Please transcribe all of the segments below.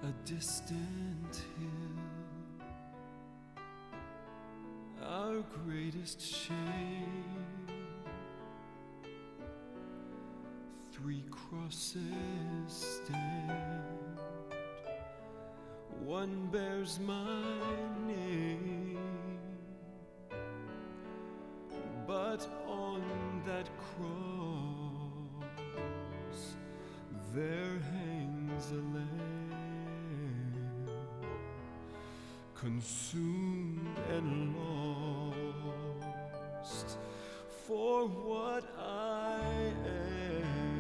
a distant hill, our greatest shame. 3 crosses stand, one bears my name, but on that cross there hangs a lamb, consumed and lost for what I am.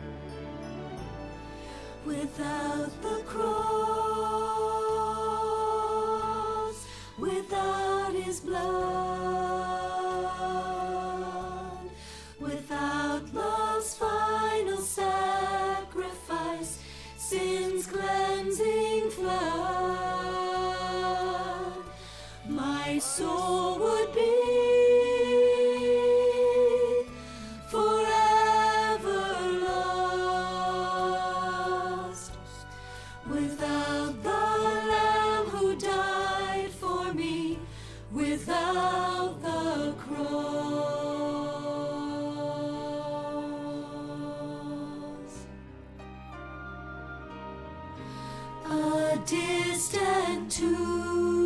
Without the cross, without His blood, without love's final sacrifice, sin's cleansing flood, my soul would be forever lost. Without the Lamb who died for me, without the cross. A distant tomb,